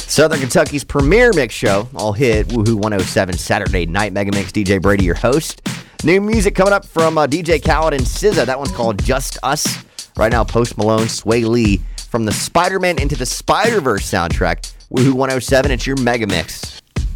Southern Kentucky's premier mix show, all hit Woohoo 107 Saturday night Mega Mix. DJ Brady, your host. New music coming up from DJ Khaled and SZA. That one's called Just Us. Right now, Post Malone, Sway Lee from the Spider-Man Into the Spider-Verse soundtrack. Woohoo 107, it's your Mega Mix.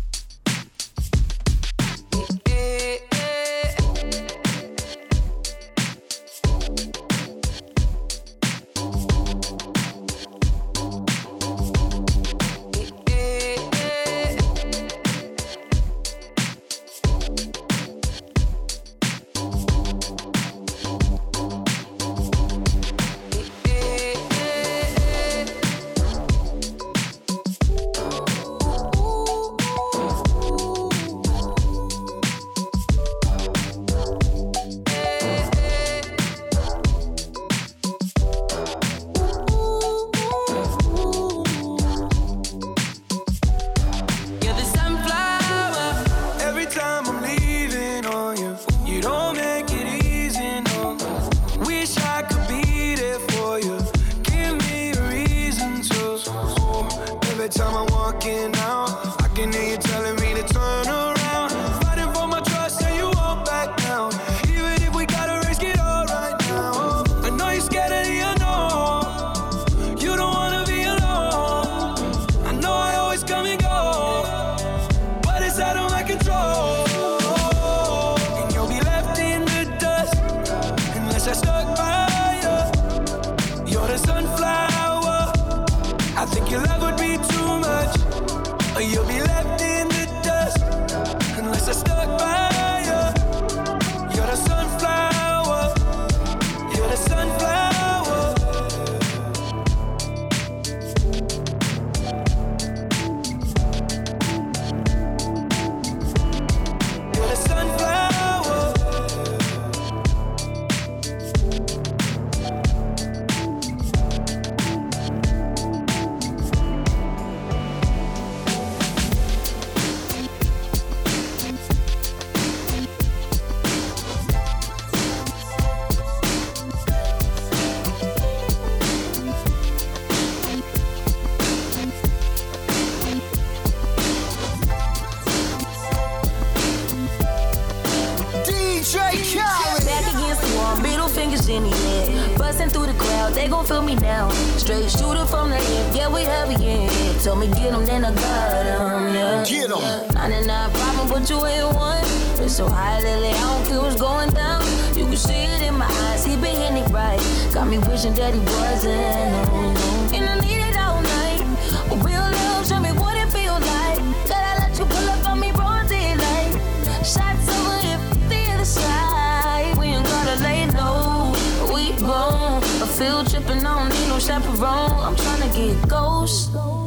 Told me get them, then I got them, yeah. Get them. 99 problem, but you ain't one. It's so high lately, I don't care what's going down. You can see it in my eyes, he been hitting it right. Got me wishing that he wasn't. And I need it all night. A real love, show me what it feels like. Gotta let you pull up on me, broad daylight. Shots over if the other side. We ain't gotta lay low, we grown. I feel tripping, I don't need no chaperone. I'm tryna get ghost.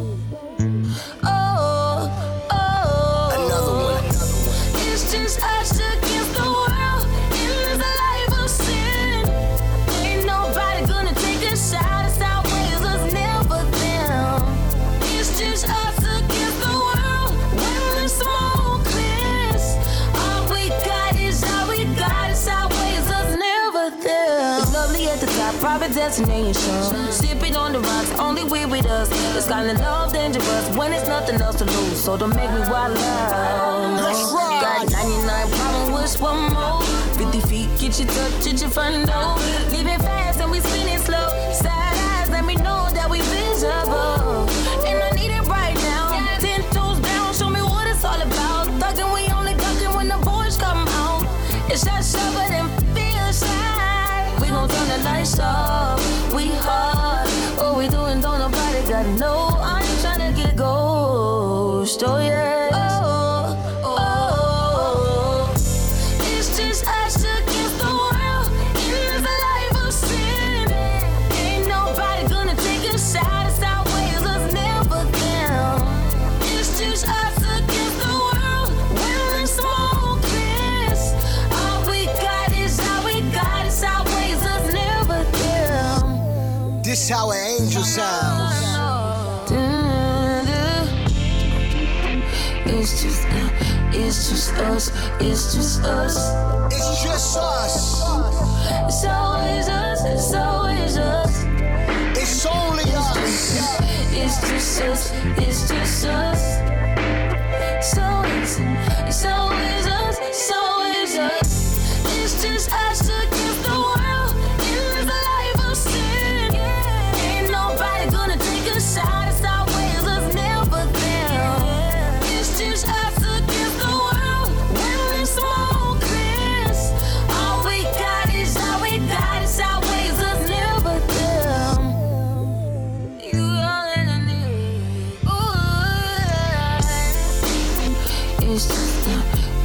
Private destination, sipping on the rocks, only we with us. This kind of love dangerous when it's nothing else to lose. So don't make me wild out. No. Got 99 problems, wish one more. 50 feet, get your touch, get your front door. Leaving fast and we spinning slow. Side eyes, let me know that we visible. And I need it right now. 10 toes down, show me what it's all about. Thugging, we only ducking when the boys come out. It's just shoving and feel shy. We gon' turn the lights off, we hard. What we doing, don't nobody gotta know. I ain't tryna get ghost, oh yeah. Oh. It's just us against the world. In this life of sin. Ain't nobody gonna take a shot. It's our ways, us never them. It's just us against the world. When the smoke clears, all we got is all we got. It's our ways, us never them. This how an angel sounds. It's just us, it's just us. It's just us. It's always us, it's always us. It's only us. It's just us, it's just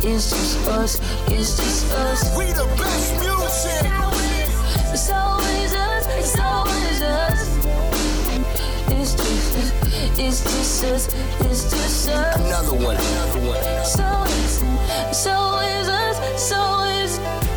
It's just us, it's just us. We the best music. It's always us, it's always us. It's just us, it's just us, it's just us. Another one. So it's always us, it's always.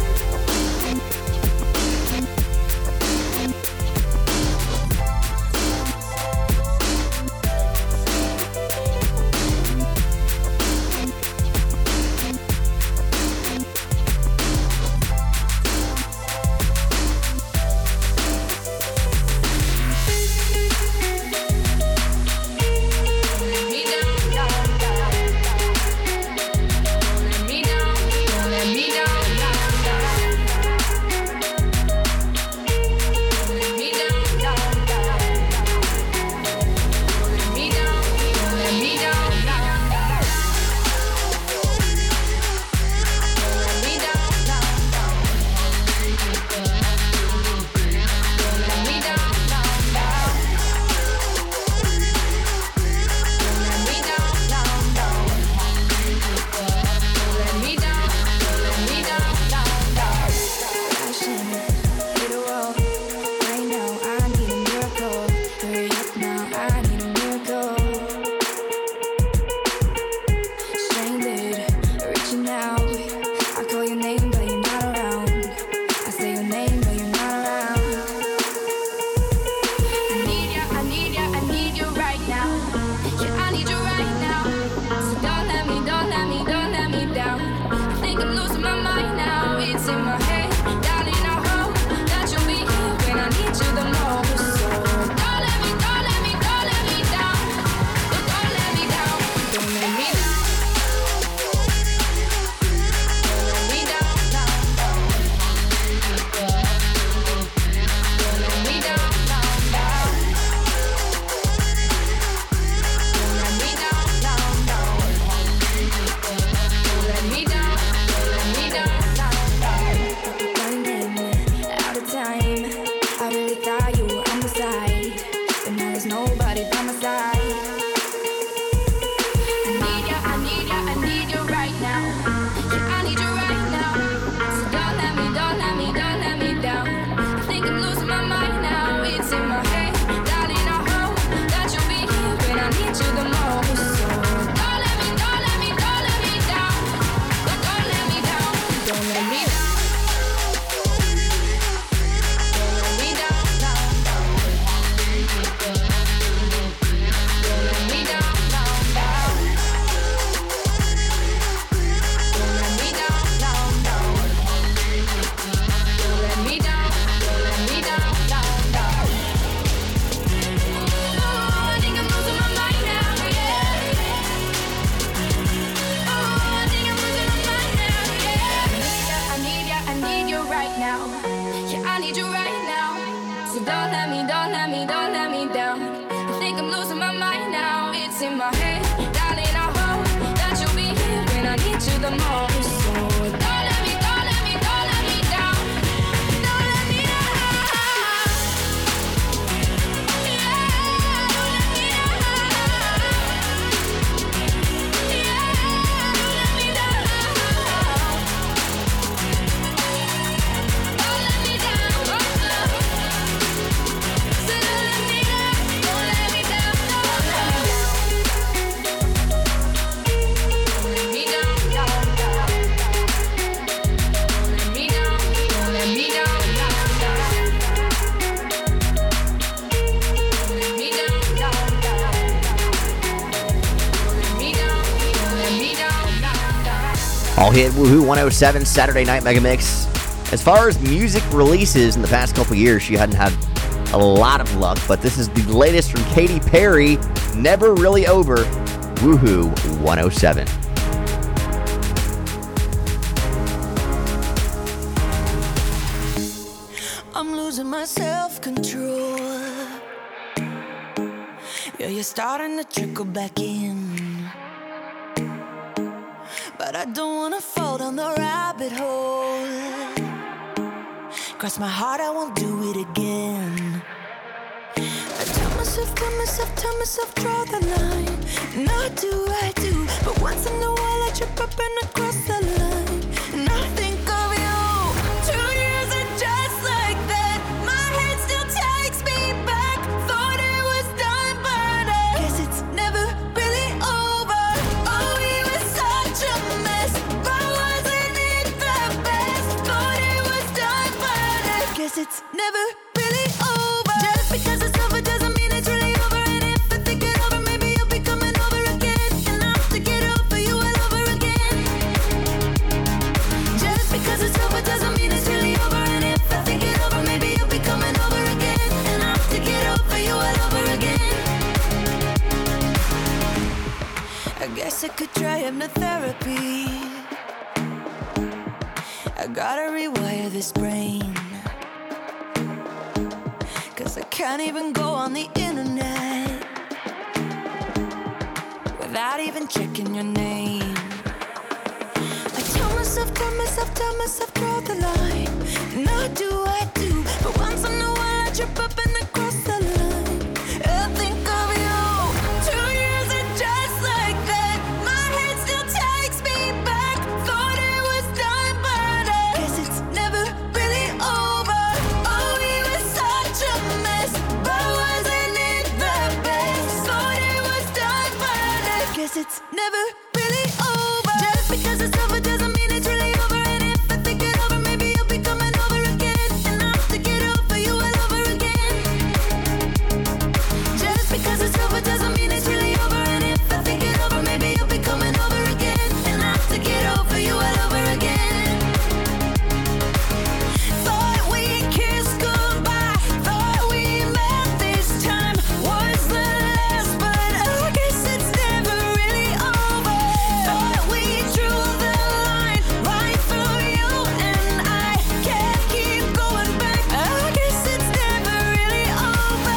All hit Woohoo 107 Saturday Night Mega Mix. As far as music releases in the past couple years, she hadn't had a lot of luck, but this is the latest from Katy Perry, Never Really Over, Woohoo 107. I'm losing my self-control. Yeah, you're starting to trickle back in. But I don't wanna fall down the rabbit hole. Cross my heart, I won't do it again. I tell myself, draw the line. And I do. But once in a while I trip up and I cross the line. I guess I could try hypnotherapy. I gotta rewire this brain, 'cause I can't even go on the internet without even checking your name. I tell myself, draw the line. And I do, but once in a while I trip up and I cross the line. I think of you. 2 years and just like that, my head still takes me back. Thought it was done, but I guess it's never really over. Oh, we were such a mess, but wasn't it the best? Thought it was done, but I guess it's never really over. Just because it's over doesn't mean it's really over. And if I think it over, maybe you'll be coming over again. And I have to get over you all over again. Just because it's over doesn't mean it's really over. And if I think it over, maybe you'll be coming over again. And I have to get over you all over again. Thought we kissed goodbye, thought we met this time was the last, but I guess it's never really over. Thought we drew the line right through you, and I can't keep going back. I guess it's never really over.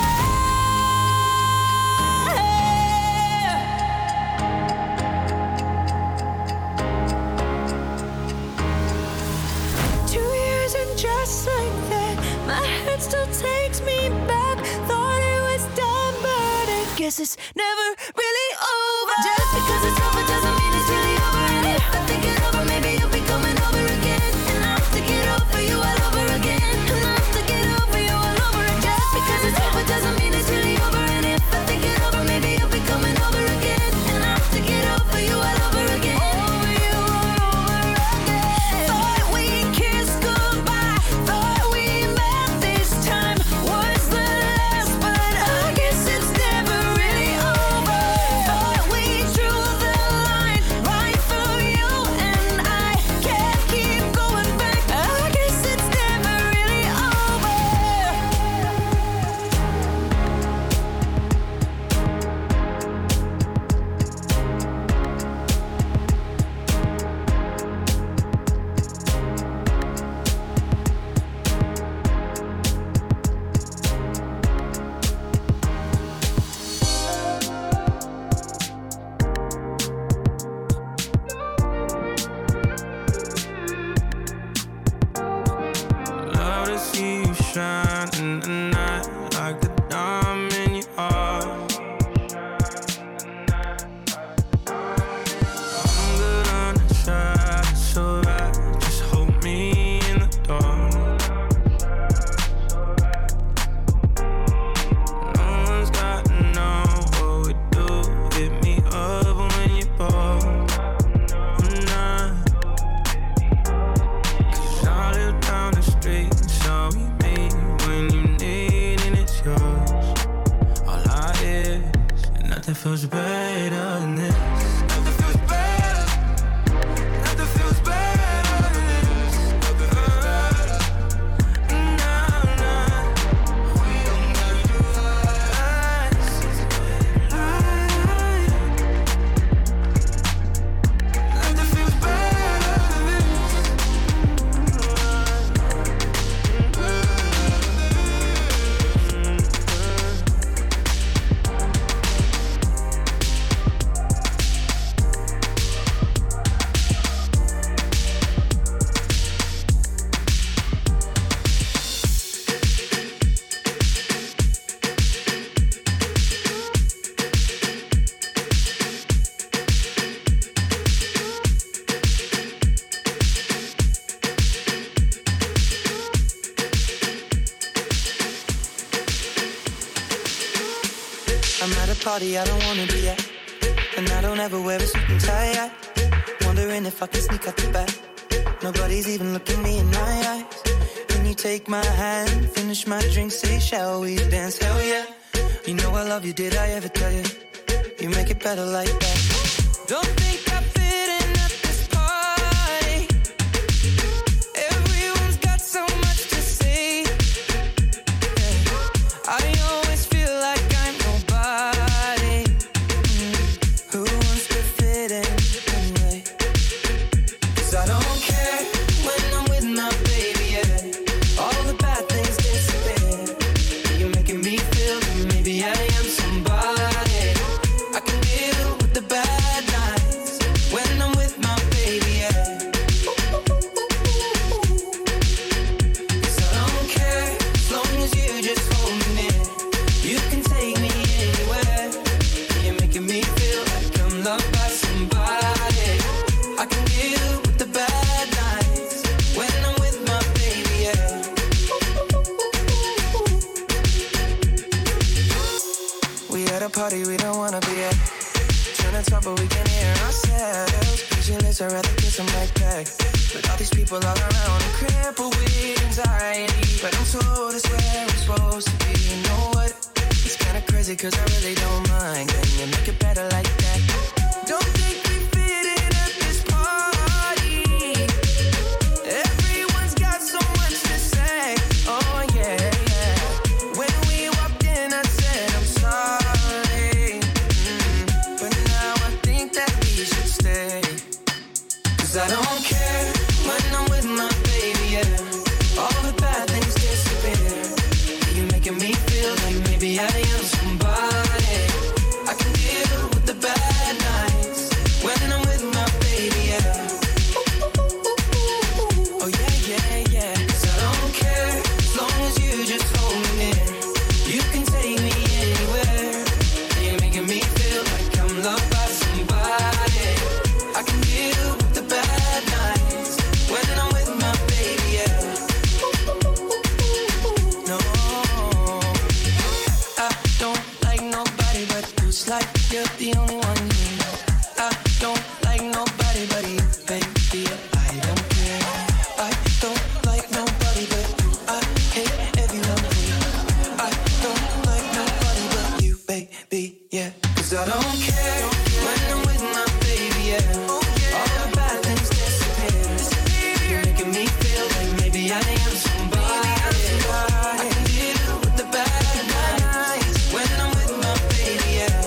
2 years and just like that, my head still takes me back. Thought it was done, but I guess it's never really over. Just because it's over doesn't mean it's really over. And if I think it over, maybe you'll be coming over again. And I have to get over you all over again. And I have to get over you all over again. Just because it's over doesn't mean it's really over. And if I think it over, maybe you'll be coming over again. And I have to get over you all over again. Over you all over again. Thought we kissed goodbye, thought we met this time was the last, but I guess it's never really over. Thought we drew the line right through you, and I can't keep going back. I guess it's never really over. Love to see you shine in the night like a diamond in your heart. I'm good on the side, it's alright. Just hold me in the dark. No one's got to know what we do. Hit me up when you're bored. I'm not. I live down the street, so we meet when you need, and it's yours. All I is, and nothing feels better than this. Nothing feels better. Nothing feels better than this. Nothing feels better. Nah, nah. We don't gotta do lies. Nothing feels better than this. I'm at a party I don't wanna be at, and I don't ever wear a suit and tie. Wondering if I can sneak out the back. Nobody's even looking me in my eyes. Can you take my hand, finish my drink, say shall we dance? Hell yeah. You know I love you, did I ever tell you? You make it better like that. Don't think I fit in at this party. Everyone's got so much to say. Yeah. I always feel like I'm nobody. Who wants to fit talk, but we can hear ourselves. Pictureless, I'd rather kiss them right back. But all these people all around, I'm crippled with anxiety. But I'm told it's where I'm supposed to be. You know what? It's kinda crazy, cause I really don't mind. Can you make it better like that? Don't think we fit in at this party. Everyone's got so much to say. Oh yeah, yeah. When we walked in, I said I'm sorry. But now I think that we should stay. Cause I don't care when I'm with my baby, yeah. All the bad things disappear. You're making me feel like maybe I am somebody. I can deal with the bad nights when I'm with my baby, yeah. Oh yeah, yeah, yeah. 'Cause I don't care as long as you just hold me near. You can take me anywhere. You're making me feel like I'm loved by somebody. I can deal with the bad nights when I'm with my baby, yeah. No, I don't like nobody but you. It's like you're the only one here. I don't like nobody but you, baby. I don't care. I don't like nobody but you. I hate everyone here. I don't like nobody but you, baby, yeah. 'Cause I don't care when I'm with my baby, yeah. All the bad things disappear. You're making me feel like maybe I am somebody. I can deal with the bad nights when I'm with my baby, yeah.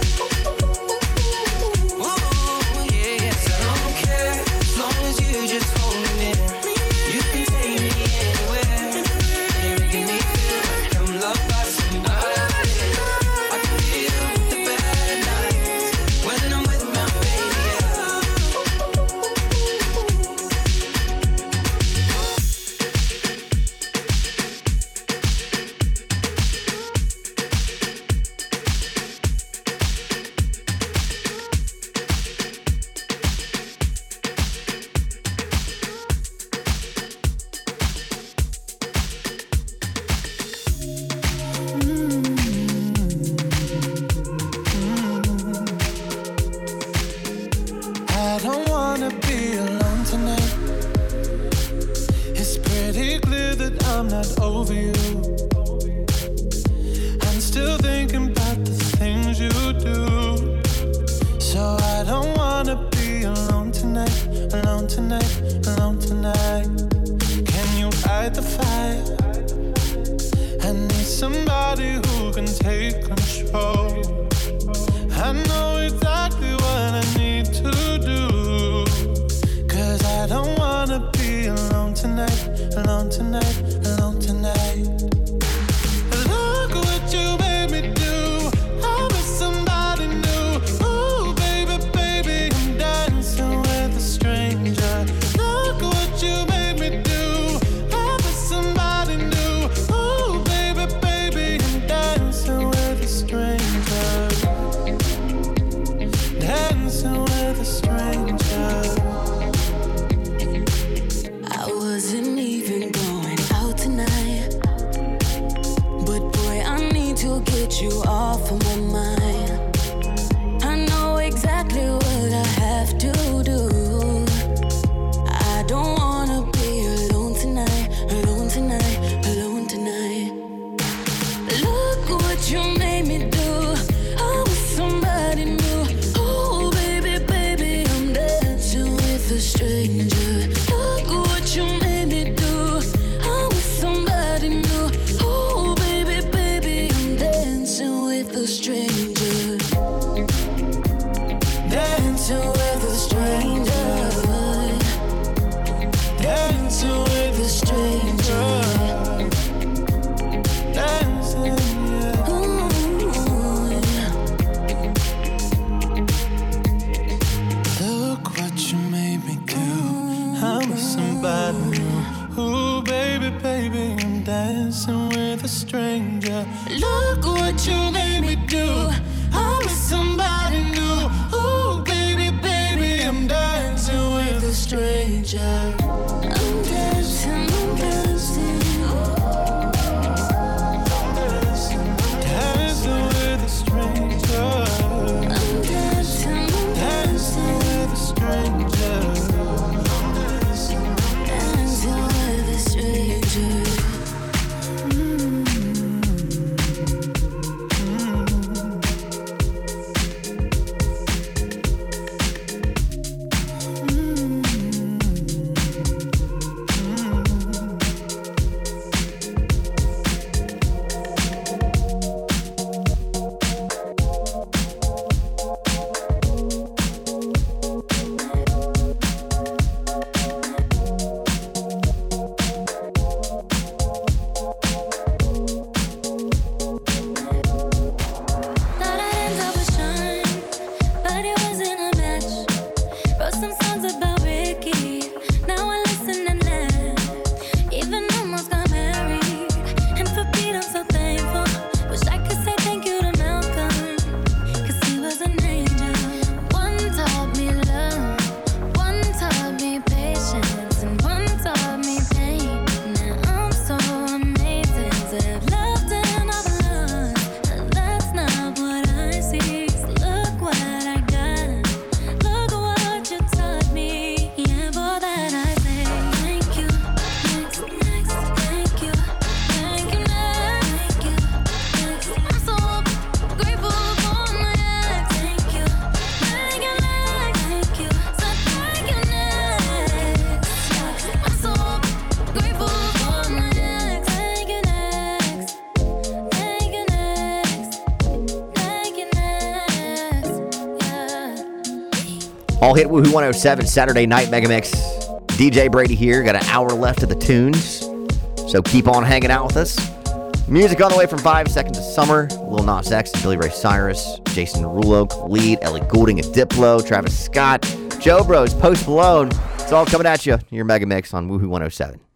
Ooh, yeah, yeah. 'Cause I don't care as long as you just hold me near. You can take me anywhere. You're making me feel like I'm loved by somebody. I can deal with the bad nights when I'm with my baby, yeah. I don't wanna be alone tonight. It's pretty clear that I'm not over you. I'm still thinking about the things you do. So I don't wanna be alone tonight, alone tonight, alone tonight. Can you fight the fire? I need somebody who can take control. I know exactly what I need to do. 'Cause I don't wanna be alone tonight, alone tonight, alone tonight. Look what you made me do. I was somebody new. Ooh, baby, baby, I'm dancing with a stranger. Look what you made me do. I was somebody new. Ooh, baby, baby, I'm dancing with a stranger. Dancing with a stranger. I wasn't even going out tonight, but boy, I need to get you off of my mind. I know exactly what I have to do. I don't wanna be alone tonight, alone tonight, alone tonight. Look what you made me do. I was somebody new. Oh baby, baby, I'm dancing with a stranger. Look what you made me do. I was somebody new. Oh baby, baby, I'm dancing with a stranger. Dancing with a stranger. Dancing with a stranger. Dancing, yeah. Ooh, yeah. Look what you made me do. I'm with somebody new. Ooh, baby, baby, I'm dancing with a stranger. Look what you made me do. I'm with somebody new. Ooh, baby, baby. All hit Woohoo 107 Saturday night mega mix. DJ Brady here. Got an hour left of the tunes, so keep on hanging out with us. Music on the way from 5 Seconds of Summer, Lil Nas X, Billy Ray Cyrus, Jason Derulo, Khalid, Ellie Goulding, and Diplo, Travis Scott, Joe Bros, Post Malone. It's all coming at you. Your mega mix on Woohoo 107.